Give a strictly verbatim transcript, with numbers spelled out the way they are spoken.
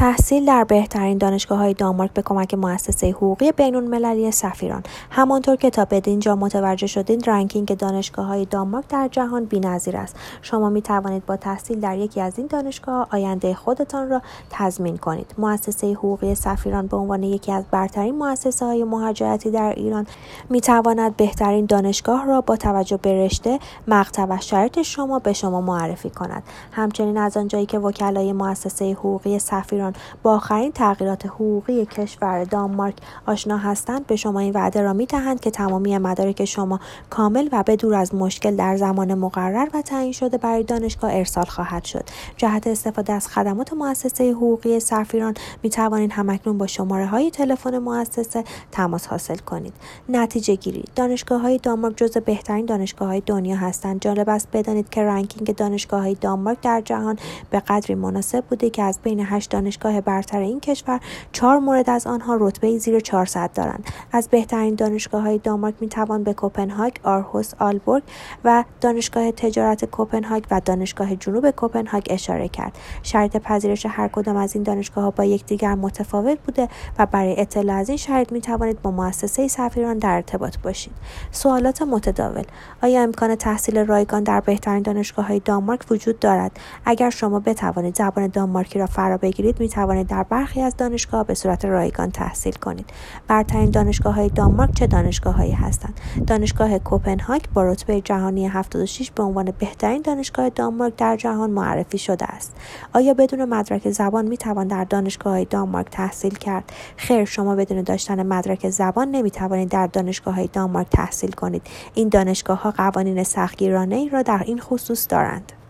تحصیل در بهترین دانشگاه‌های دانمارک به کمک مؤسسه حقوقی بین‌المللی سفیران. همانطور که تا بدینجا متوجه شدید، رنکینگ دانشگاه‌های دانمارک در جهان بی‌نظیر است. شما می‌توانید با تحصیل در یکی از این دانشگاه‌ها آینده خودتان را تضمین کنید. مؤسسه حقوقی سفیران به عنوان یکی از برترین مؤسسه‌های مهاجرتی در ایران می‌تواند بهترین دانشگاه را با توجه به رشته، مقطع و شرایط شما به شما معرفی کند. همچنین از آنجایی که وکلای مؤسسه حقوقی سفیران با آخرین تغییرات حقوقی کشور دانمارک آشنا هستند، به شما این وعده را می‌دهند که تمامی مدارک شما کامل و بدور از مشکل در زمان مقرر و تعیین شده برای دانشگاه ارسال خواهد شد. جهت استفاده از خدمات مؤسسه حقوقی سفیران می‌توانید همکنون با شماره‌های تلفن مؤسسه تماس حاصل کنید. نتیجه گیری: دانشگاه‌های دانمارک جزو بهترین دانشگاه‌های دنیا هستند. جالب است بدانید که رنکینگ دانشگاه‌های دانمارک در جهان به قدری مناسب بوده که از بین هشت دانشگاه برتر این کشور، چهار مورد از آنها رتبه زیر چهارصد دارند. از بهترین دانشگاه‌های دانمارک می‌توان به کوپنهاگ، آرهوس، آلبورگ و دانشگاه تجارت کوپنهاگ و دانشگاه جنوب کوپنهاگ اشاره کرد. شرایط پذیرش هر کدام از این دانشگاه‌ها با یکدیگر متفاوت بوده و برای اطلاع از این شرایط می‌توانید با مؤسسه سفیران در ارتباط باشید. سوالات متداول: آیا امکان تحصیل رایگان در بهترین دانشگاه‌های دانمارک وجود دارد؟ اگر شما بتوانید زبان دانمارکی را فرا بگیرید، می توانید در برخی از دانشگاه‌ها به صورت رایگان تحصیل کنید. برترین دانشگاه‌های دانمارک چه دانشگاه‌هایی هستند؟ دانشگاه کوپنهاگ با رتبه جهانی هفتاد و شش به عنوان بهترین دانشگاه دانمارک در جهان معرفی شده است. آیا بدون مدرک زبان می توان در دانشگاه‌های دانمارک تحصیل کرد؟ خیر، شما بدون داشتن مدرک زبان نمی توانید در دانشگاه‌های دانمارک تحصیل کنید. این دانشگاه‌ها قوانین سختگیرانه‌ای را در این خصوص دارند.